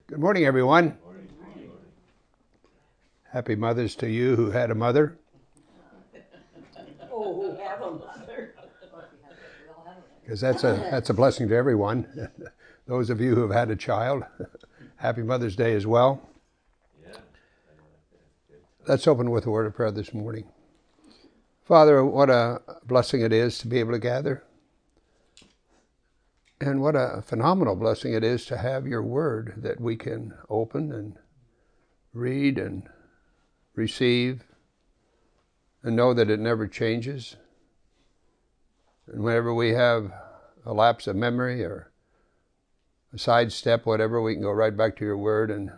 Good morning, everyone. Happy Mothers to you who had a mother. Oh, who have a mother. Because that's a blessing to everyone. Those of you who have had a child, happy Mother's Day as well. Let's open with a word of prayer this morning. Father, what a blessing it is to be able to gather. And what a phenomenal blessing it is to have your word that we can open and read and receive and know that it never changes. And whenever we have a lapse of memory or a sidestep, whatever, we can go right back to your word and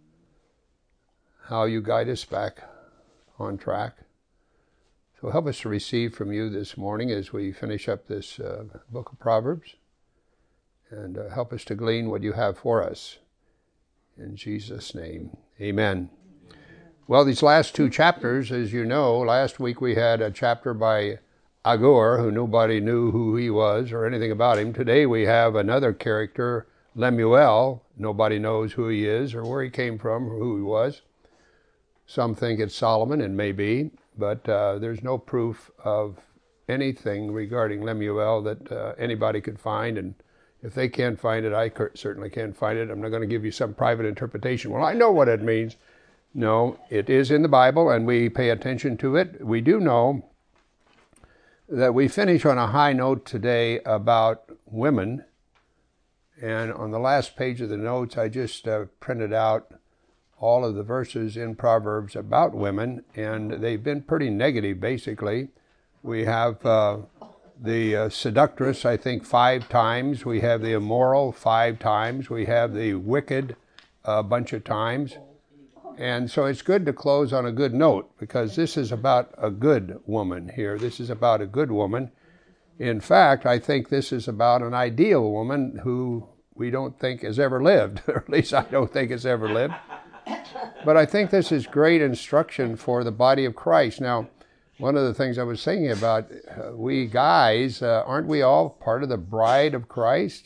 how you guide us back on track. So help us to receive from you this morning as we finish up this book of Proverbs. And help us to glean what you have for us. In Jesus' name, amen. Well, these last two chapters, as you know, last week we had a chapter by Agur, who nobody knew who he was or anything about him. Today we have another character, Lemuel. Nobody knows who he is or where he came from or who he was. Some think it's Solomon, and may be, but there's no proof of anything regarding Lemuel that anybody could find. And if they can't find it, I certainly can't find it. I'm not going to give you some private interpretation. Well, I know what it means. No, it is in the Bible, and we pay attention to it. We do know that we finish on a high note today about women. And on the last page of the notes, I just printed out all of the verses in Proverbs about women, and they've been pretty negative, basically. We have the seductress, I think, 5 times. We have the immoral 5 times. We have the wicked a bunch of times. And so it's good to close on a good note, because this is about a good woman here. This is about a good woman. In fact, I think this is about an ideal woman who we don't think has ever lived, or at least I don't think has ever lived. But I think this is great instruction for the body of Christ. Now, one of the things I was thinking about, we guys, aren't we all part of the bride of Christ?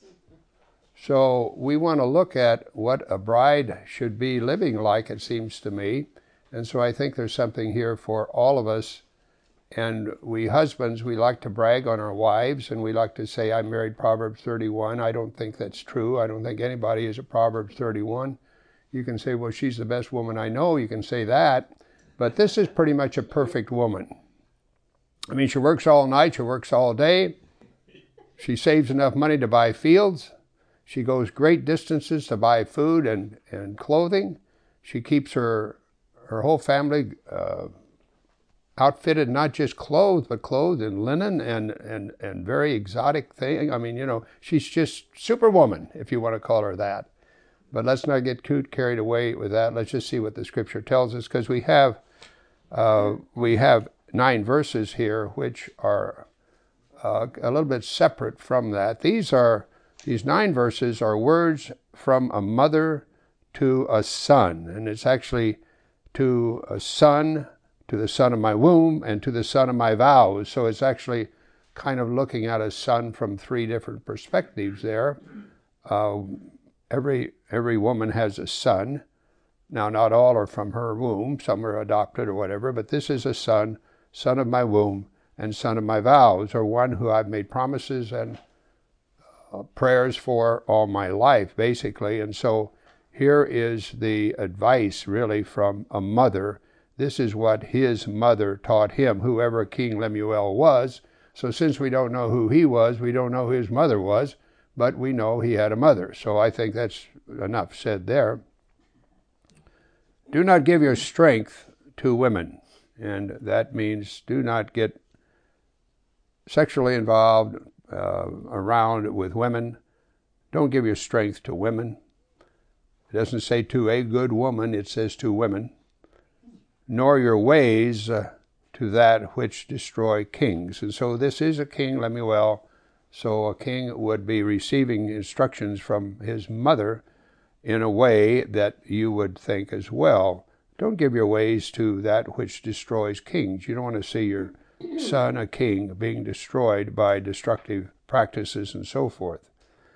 So we want to look at what a bride should be living like, it seems to me. And so I think there's something here for all of us. And we husbands, we like to brag on our wives, and we like to say, I married Proverbs 31. I don't think that's true. I don't think anybody is a Proverbs 31. You can say, well, she's the best woman I know. You can say that. But this is pretty much a perfect woman. I mean, she works all night. She works all day. She saves enough money to buy fields. She goes great distances to buy food and clothing. She keeps her whole family outfitted, not just clothed, but clothed in linen and very exotic thing. I mean, you know, she's just superwoman, if you want to call her that. But let's not get too carried away with that. Let's just see what the scripture tells us, because we have 9 verses here which are a little bit separate from that. These 9 verses are words from a mother to a son, and it's actually to a son, to the son of my womb, and to the son of my vows. So it's actually kind of looking at a son from 3 different perspectives there. Every woman has a son. Now, not all are from her womb. Some are adopted or whatever, but this is a son, son of my womb, and son of my vows, or one who I've made promises and prayers for all my life, basically. And so here is the advice, really, from a mother. This is what his mother taught him, whoever King Lemuel was. So since we don't know who he was, we don't know who his mother was, but we know he had a mother. So I think that's enough said there. Do not give your strength to women. And that means do not get sexually involved around with women. Don't give your strength to women. It doesn't say to a good woman, it says to women. Nor your ways to that which destroy kings. And so this is a king, Lemuel. So a king would be receiving instructions from his mother in a way that you would think as well. Don't give your ways to that which destroys kings. You don't want to see your son, a king, being destroyed by destructive practices and so forth.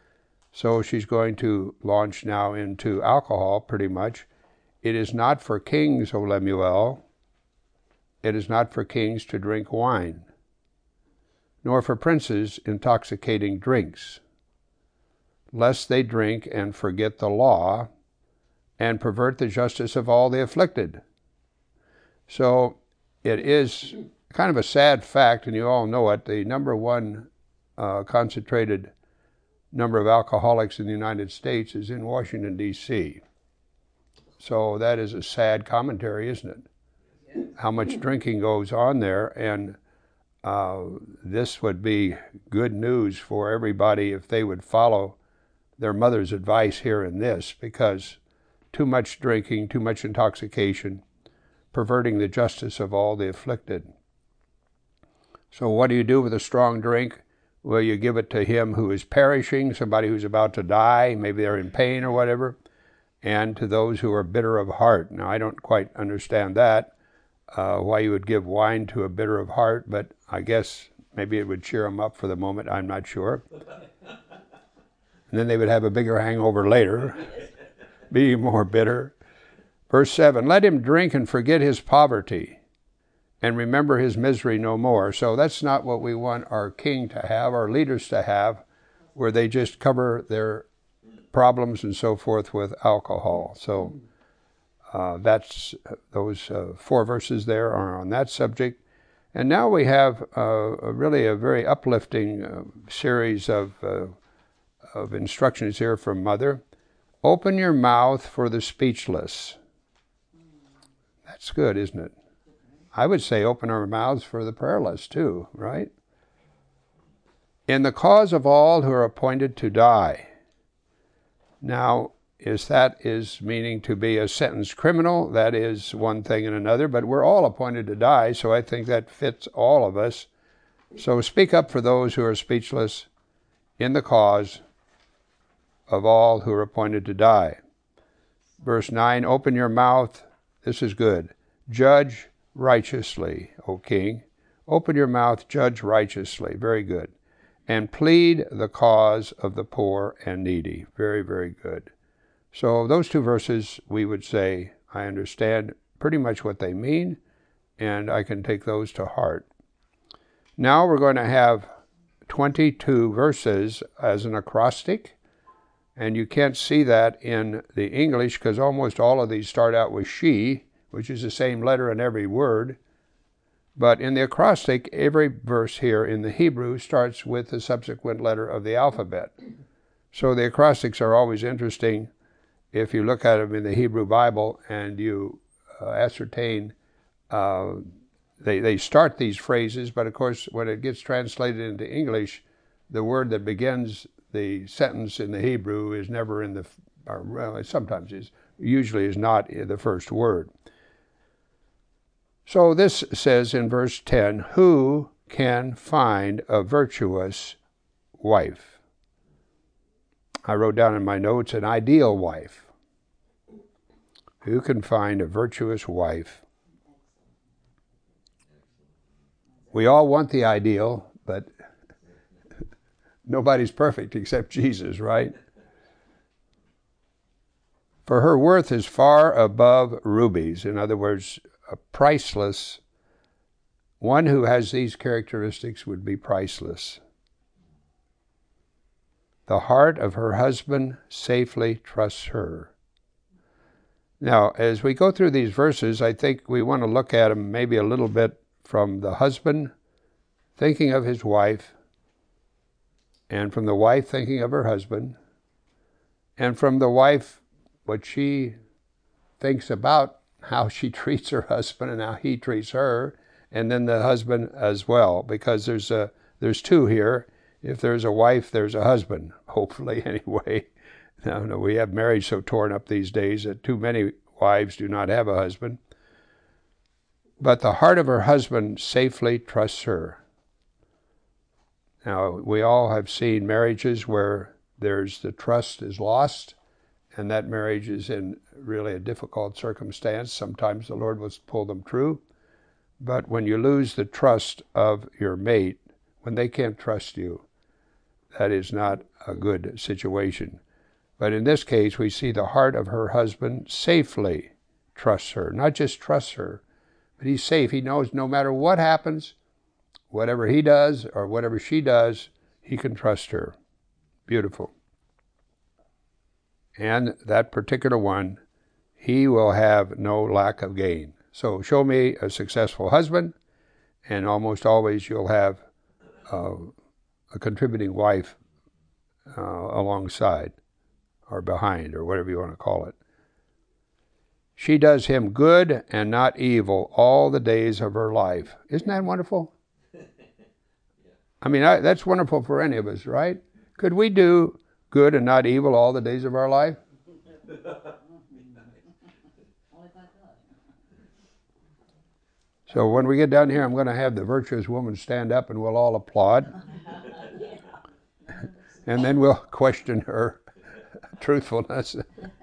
So she's going to launch now into alcohol, pretty much. It is not for kings, O Lemuel. It is not for kings to drink wine, nor for princes intoxicating drinks, lest they drink and forget the law and pervert the justice of all the afflicted. So it is kind of a sad fact, and you all know it, the number one concentrated number of alcoholics in the United States is in Washington, D.C. So that is a sad commentary, isn't it? How much drinking goes on there, and this would be good news for everybody if they would follow their mother's advice here in this, because too much drinking, too much intoxication, perverting the justice of all the afflicted. So what do you do with a strong drink? Well, you give it to him who is perishing, somebody who's about to die, maybe they're in pain or whatever, and to those who are bitter of heart. Now, I don't quite understand that, why you would give wine to a bitter of heart, but I guess maybe it would cheer them up for the moment, I'm not sure. And then they would have a bigger hangover later, be more bitter. Verse 7, let him drink and forget his poverty and remember his misery no more. So that's not what we want our king to have, our leaders to have, where they just cover their problems and so forth with alcohol. So that's those 4 verses there are on that subject. And now we have really a very uplifting series of instructions here from Mother. Open your mouth for the speechless. That's good, isn't it? I would say open our mouths for the prayerless too, right? In the cause of all who are appointed to die. Now, that is meaning to be a sentenced criminal, that is one thing and another, but we're all appointed to die, so I think that fits all of us. So speak up for those who are speechless in the cause of all who are appointed to die. Verse 9, open your mouth, this is good, judge righteously, O king. Open your mouth, judge righteously, very good. And plead the cause of the poor and needy, very, very good. So those 2 verses, we would say, I understand pretty much what they mean, and I can take those to heart. Now we're going to have 22 verses as an acrostic, and you can't see that in the English because almost all of these start out with she, which is the same letter in every word. But in the acrostic, every verse here in the Hebrew starts with the subsequent letter of the alphabet. So the acrostics are always interesting if you look at them in the Hebrew Bible and you ascertain, they start these phrases, but of course when it gets translated into English, the word that begins the sentence in the Hebrew is never in the, or well, sometimes is, usually is not the first word. So this says in verse 10, who can find a virtuous wife? I wrote down in my notes, an ideal wife. Who can find a virtuous wife? We all want the ideal, but nobody's perfect except Jesus, right? For her worth is far above rubies. In other words, a priceless. One who has these characteristics would be priceless. The heart of her husband safely trusts her. Now, as we go through these verses, I think we want to look at them maybe a little bit from the husband thinking of his wife, and from the wife thinking of her husband, and from the wife what she thinks about how she treats her husband and how he treats her, and then the husband as well, because there's 2 here. If there's a wife, there's a husband, hopefully anyway. No, we have marriage so torn up these days that too many wives do not have a husband. But the heart of her husband safely trusts her. Now, we all have seen marriages where the trust is lost, and that marriage is in really a difficult circumstance. Sometimes the Lord will pull them through. But when you lose the trust of your mate, when they can't trust you, that is not a good situation. But in this case, we see the heart of her husband safely trusts her. Not just trusts her, but he's safe. He knows no matter what happens, whatever he does or whatever she does, he can trust her. Beautiful. And that particular one, he will have no lack of gain. So show me a successful husband, and almost always you'll have a contributing wife alongside or behind, or whatever you want to call it. She does him good and not evil all the days of her life. Isn't that wonderful? I mean, that's wonderful for any of us, right? Could we do good and not evil all the days of our life? So when we get down here, I'm going to have the virtuous woman stand up and we'll all applaud. And then we'll question her truthfulness.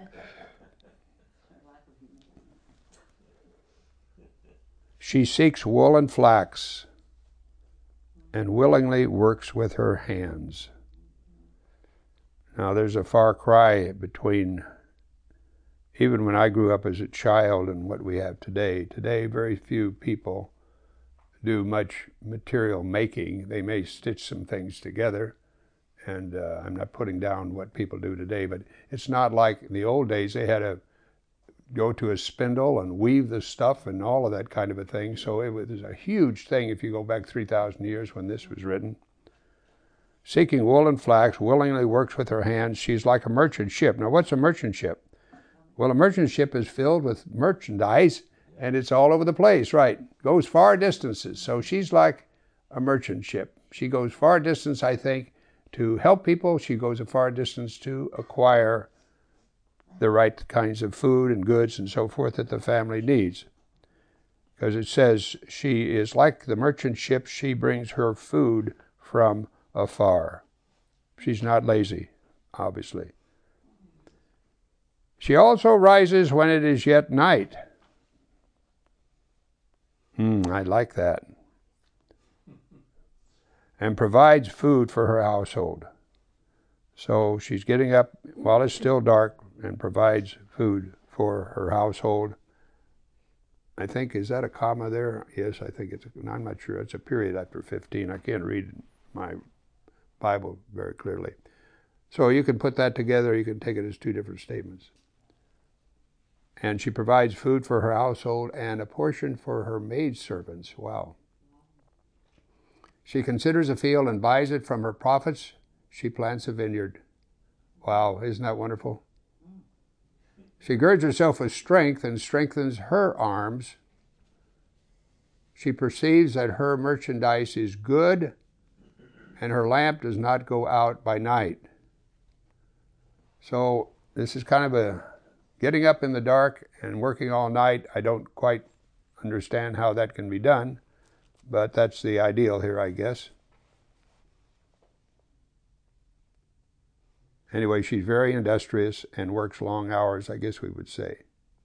She seeks wool and flax and willingly works with her hands. Now there's a far cry between even when I grew up as a child and what we have today. Today, very few people do much material making. They may stitch some things together, and I'm not putting down what people do today, but it's not like in the old days they had to go to a spindle and weave the stuff and all of that kind of a thing. So it was a huge thing if you go back 3,000 years when this was written. Seeking wool and flax, willingly works with her hands. She's like a merchant ship. Now, what's a merchant ship? Well, a merchant ship is filled with merchandise, and it's all over the place, right? Goes far distances. So she's like a merchant ship. She goes far distance, I think, to help people. She goes a far distance to acquire the right kinds of food and goods and so forth that the family needs. Because it says she is like the merchant ship. She brings her food from afar. She's not lazy, obviously. She also rises when it is yet night. I like that. And provides food for her household. So she's getting up while it's still dark and provides food for her household. I think, is that a comma there? Yes, I think it's, I'm not sure. It's a period after 15. I can't read my Bible very clearly. So you can put that together. You can take it as two different statements. And she provides food for her household and a portion for her maidservants. Wow. She considers a field and buys it from her profits. She plants a vineyard. Wow, isn't that wonderful? She girds herself with strength and strengthens her arms. She perceives that her merchandise is good and her lamp does not go out by night. So this is kind of a getting up in the dark and working all night. I don't quite understand how that can be done, but that's the ideal here, I guess. Anyway, she's very industrious and works long hours, I guess we would say.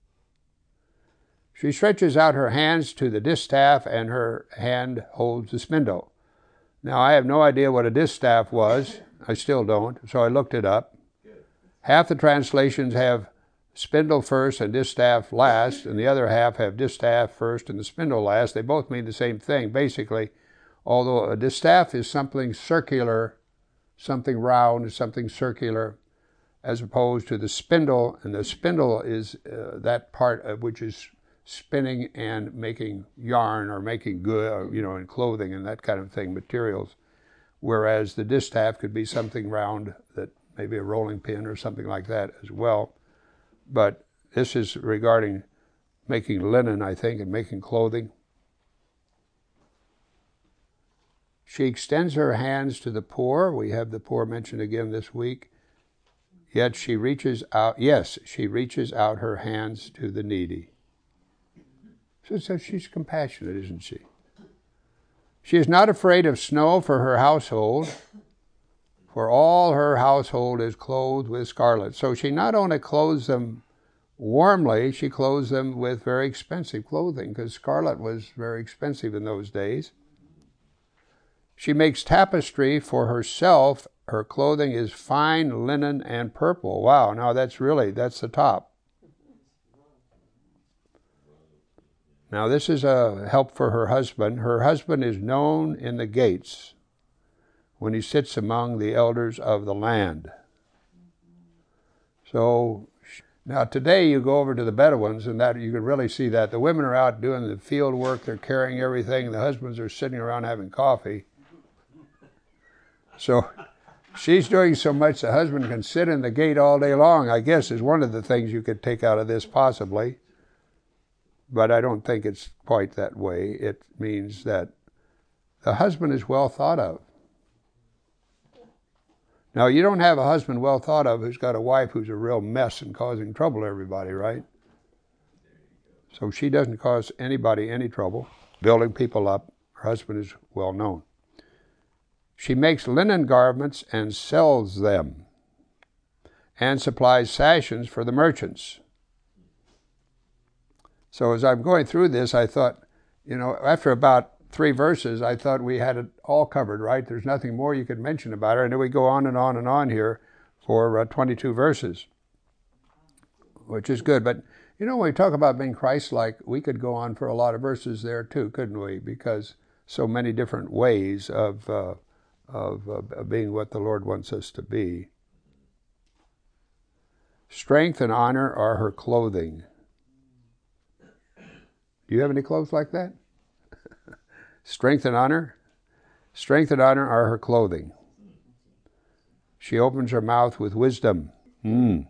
She stretches out her hands to the distaff and her hand holds the spindle. Now, I have no idea what a distaff was. I still don't, so I looked it up. Half the translations have spindle first and distaff last, and the other half have distaff first and the spindle last. They both mean the same thing, basically, although a distaff is something circular, something round, something circular, as opposed to the spindle, and the spindle is that part of which is spinning and making yarn or making good, and clothing and that kind of thing, materials, whereas the distaff could be something round, that maybe a rolling pin or something like that as well. But this is regarding making linen, I think, and making clothing. She extends her hands to the poor. We have the poor mentioned again this week. Yet she reaches out, she reaches out her hands to the needy. So she's compassionate, isn't she? She is not afraid of snow for her household, for all her household is clothed with scarlet. So she not only clothes them warmly, she clothes them with very expensive clothing, because scarlet was very expensive in those days. She makes tapestry for herself her clothing is fine linen and purple. Wow, now that's the top. Now this is a help for her husband. Her husband is known in the gates when he sits among the elders of the land. So now today you go over to the Bedouins and that you can really see that. The women are out doing the field work, they're carrying everything, the husbands are sitting around having coffee. So she's doing so much the husband can sit in the gate all day long, I guess, is one of the things you could take out of this possibly. But I don't think it's quite that way. It means that the husband is well thought of. Now, you don't have a husband well thought of who's got a wife who's a real mess and causing trouble to everybody, right? So she doesn't cause anybody any trouble, building people up. Her husband is well known. She makes linen garments and sells them, and supplies sashes for the merchants. So as I'm going through this, I thought, after about 3 verses, I thought we had it all covered, right? There's nothing more you could mention about her. And then we go on and on and on here for 22 verses, which is good. But, when we talk about being Christ-like, we could go on for a lot of verses there too, couldn't we? Because so many different ways of being what the Lord wants us to be. Strength and honor are her clothing. Do you have any clothes like that? Strength and honor? Strength and honor are her clothing. She opens her mouth with wisdom. And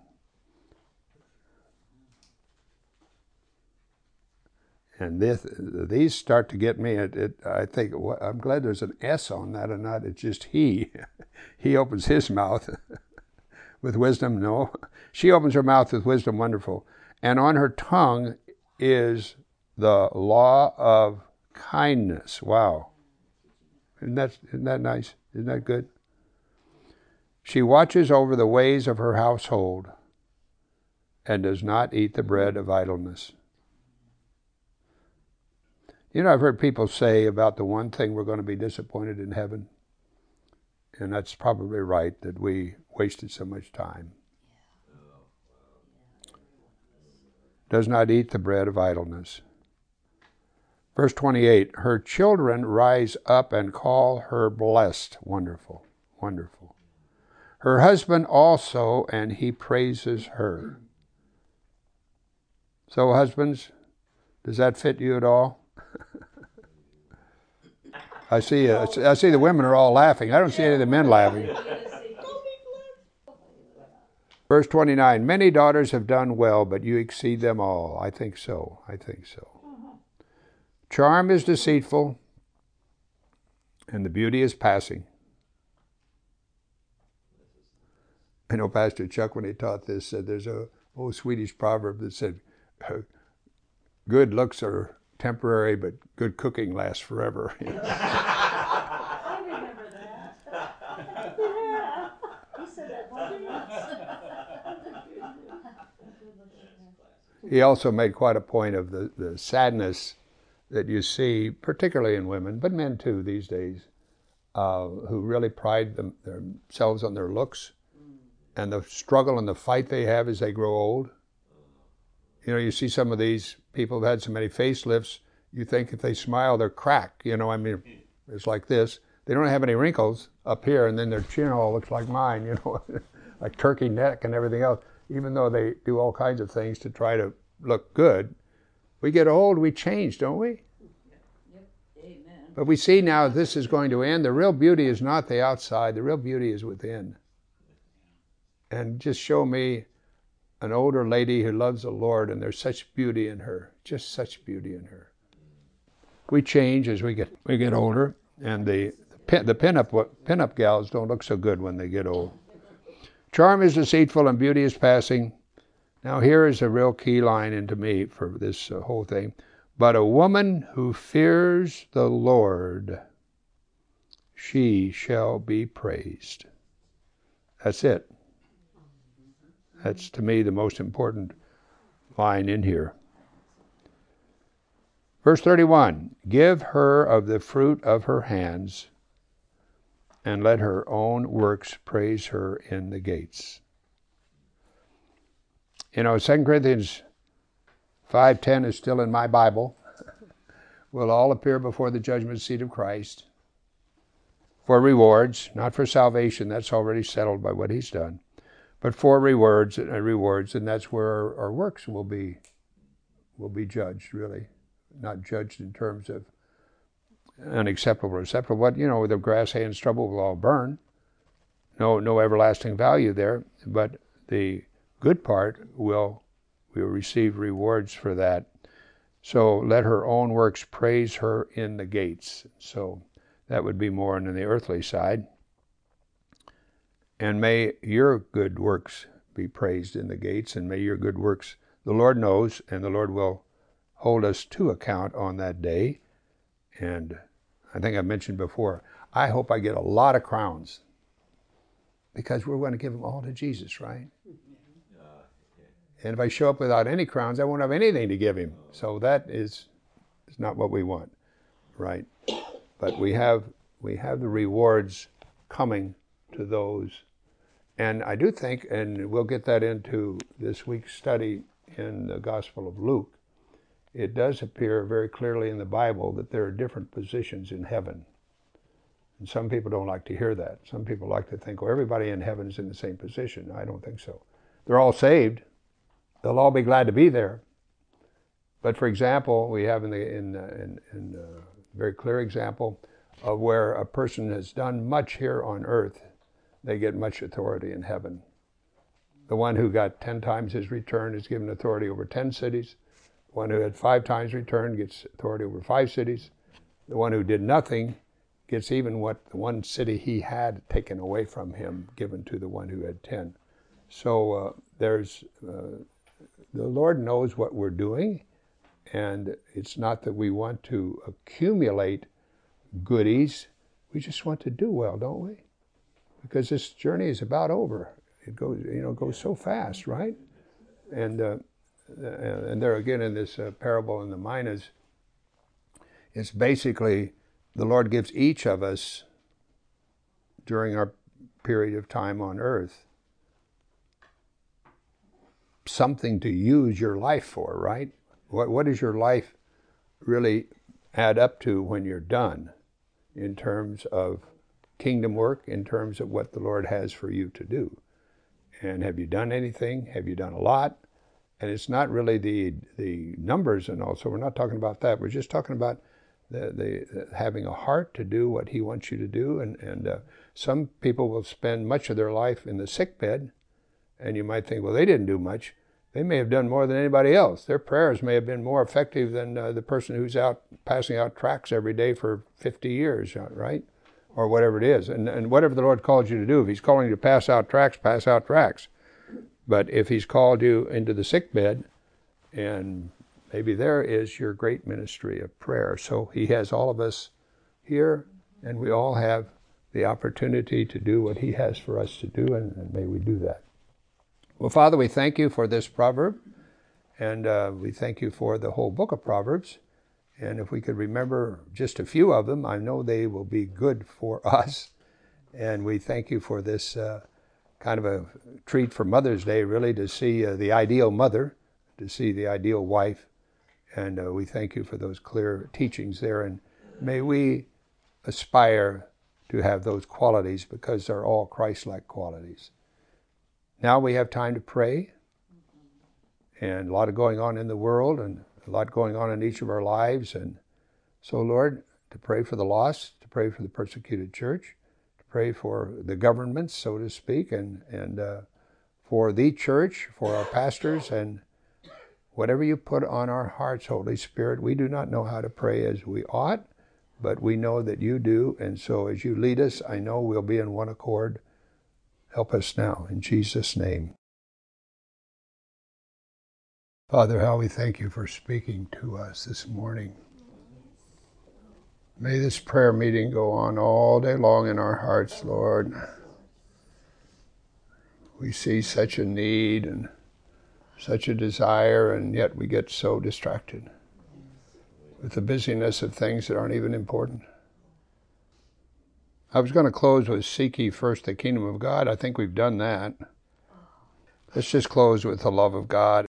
these start to get me. I think, I'm glad there's an S on that and not it's just he. He opens his mouth with wisdom. No. She opens her mouth with wisdom. Wonderful. And on her tongue is the law of kindness. Wow. Isn't that nice? Isn't that good? She watches over the ways of her household and does not eat the bread of idleness. I've heard people say about the one thing we're going to be disappointed in heaven, and that's probably right, that we wasted so much time. Does not eat the bread of idleness. Verse 28, her children rise up and call her blessed. Wonderful, wonderful. Her husband also, and he praises her. So husbands, does that fit you at all? I see the women are all laughing. I don't see any of the men laughing. Verse 29, many daughters have done well, but you exceed them all. I think so. Charm is deceitful, and the beauty is passing. I know Pastor Chuck, when he taught this, said there's a old Swedish proverb that said, good looks are temporary, but good cooking lasts forever. I remember that. Yeah. He said that once. He also made quite a point of the sadness that you see, particularly in women, but men too these days, who really pride themselves on their looks and the struggle and the fight they have as they grow old. You see some of these people who've had so many facelifts, you think if they smile, they're cracked. It's like this. They don't have any wrinkles up here, and then their chin all looks like mine, like turkey neck and everything else, even though they do all kinds of things to try to look good. We get old, we change, don't we? Yep. Amen. But we see now this is going to end. The real beauty is not the outside. The real beauty is within. And just show me an older lady who loves the Lord, and there's such beauty in her, just such beauty in her. We change as we get older, and the pinup gals don't look so good when they get old. Charm is deceitful and beauty is passing. Now here is a real key line into me for this whole thing. But a woman who fears the Lord, she shall be praised. That's it. That's, to me, the most important line in here. Verse 31, give her of the fruit of her hands, and let her own works praise her in the gates. 2 Corinthians 5:10 is still in my Bible. We'll all appear before the judgment seat of Christ for rewards, not for salvation. That's already settled by what he's done. But for rewards, and that's where our works will be judged, really. Not judged in terms of unacceptable or acceptable. But, the grass, hay, and stubble will all burn. No everlasting value there. But the good part we'll receive rewards for that. So let her own works praise her in the gates. So that would be more on the earthly side. And may your good works be praised in the gates, and may your good works, the Lord knows, and the Lord will hold us to account on that day. And I think I mentioned before, I hope I get a lot of crowns, because we're going to give them all to Jesus, right? And if I show up without any crowns, I won't have anything to give him. So that is not what we want, right? But we have the rewards coming to those. And I do think, and we'll get that into this week's study in the Gospel of Luke, it does appear very clearly in the Bible that there are different positions in heaven. And some people don't like to hear that. Some people like to think, everybody in heaven is in the same position. I don't think so. They're all saved. They'll all be glad to be there. But for example, we have in a very clear example of where a person has done much here on earth, they get much authority in heaven. The one who got 10 times his return is given authority over 10 cities. The one who had 5 times return gets authority over 5 cities. The one who did nothing gets even what the one city he had taken away from him, given to the one who had 10. So the Lord knows what we're doing, and it's not that we want to accumulate goodies. We just want to do well, don't we? Because this journey is about over. It goes so fast, right? And there again in this parable in the minas, it's basically the Lord gives each of us during our period of time on earth something to use your life for, right? What does your life really add up to when you're done in terms of kingdom work, in terms of what the Lord has for you to do? And have you done anything? Have you done a lot? And it's not really the numbers and all, so we're not talking about that. We're just talking about the having a heart to do what he wants you to do. And some people will spend much of their life in the sick bed, and you might think, well, they didn't do much. They may have done more than anybody else. Their prayers may have been more effective than the person who's out passing out tracts every day for 50 years, right? Or whatever it is. And whatever the Lord calls you to do, if he's calling you to pass out tracts, pass out tracts. But if he's called you into the sick bed, and maybe there is your great ministry of prayer. So he has all of us here, and we all have the opportunity to do what he has for us to do, and may we do that. Well, Father, we thank you for this proverb, and we thank you for the whole book of Proverbs. And if we could remember just a few of them, I know they will be good for us. And we thank you for this kind of a treat for Mother's Day, really, to see the ideal mother, to see the ideal wife. And we thank you for those clear teachings there. And may we aspire to have those qualities, because they're all Christ-like qualities. Now we have time to pray, and a lot of going on in the world, and a lot going on in each of our lives. And so, Lord, to pray for the lost, to pray for the persecuted church, to pray for the governments, so to speak, and for the church, for our pastors, and whatever you put on our hearts, Holy Spirit. We do not know how to pray as we ought, but we know that you do. And so as you lead us, I know we'll be in one accord. Help us now, in Jesus' name. Father, how we thank you for speaking to us this morning. May this prayer meeting go on all day long in our hearts, Lord. We see such a need and such a desire, and yet we get so distracted with the busyness of things that aren't even important. I was going to close with seek ye first the kingdom of God. I think we've done that. Let's just close with the love of God.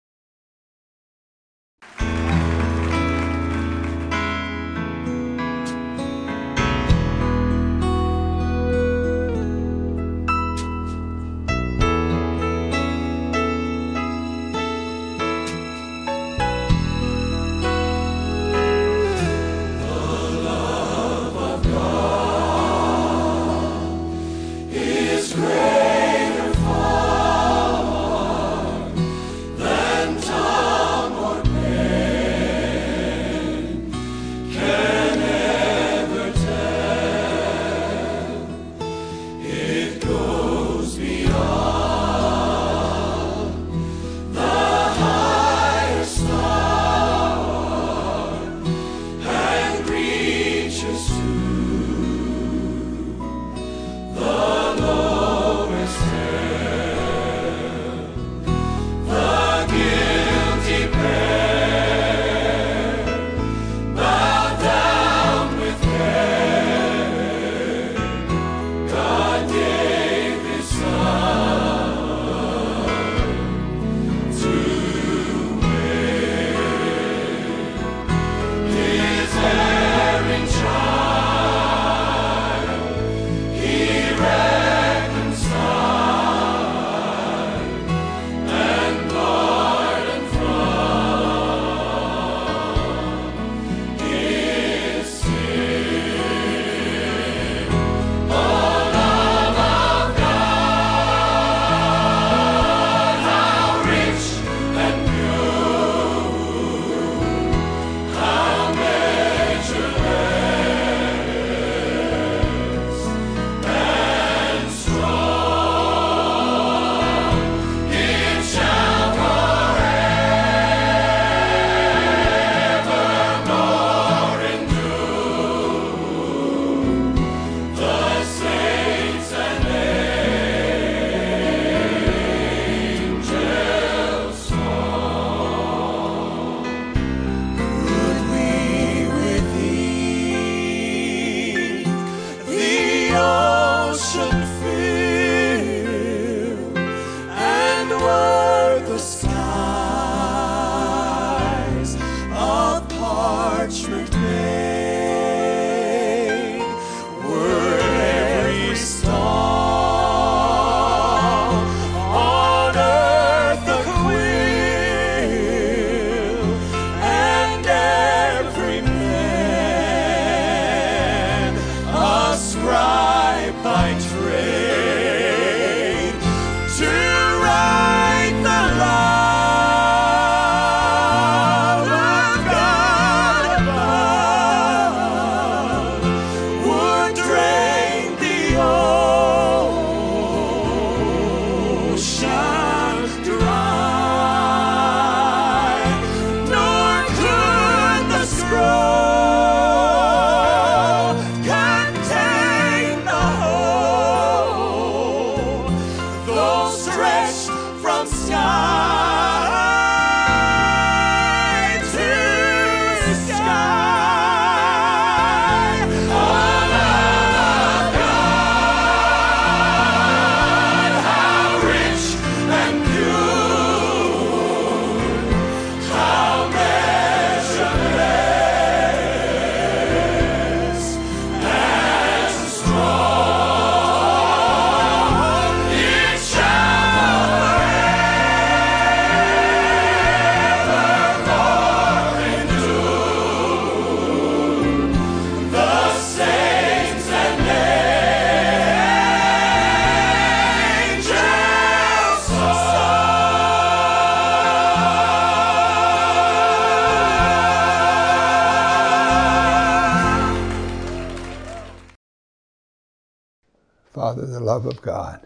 Father, the love of God.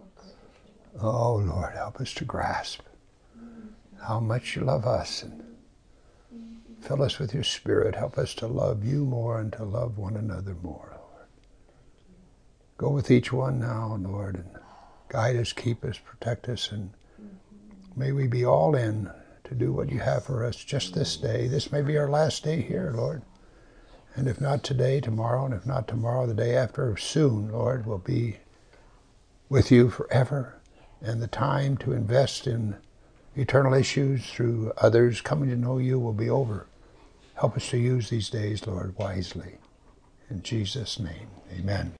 Oh, Lord, help us to grasp how much you love us, and fill us with your Spirit. Help us to love you more and to love one another more, Lord. Go with each one now, Lord, and guide us, keep us, protect us, and may we be all in to do what you have for us just this day. This may be our last day here, Lord. And if not today, tomorrow, and if not tomorrow, the day after, soon, Lord, we'll be with you forever. And the time to invest in eternal issues through others coming to know you will be over. Help us to use these days, Lord, wisely. In Jesus' name, amen.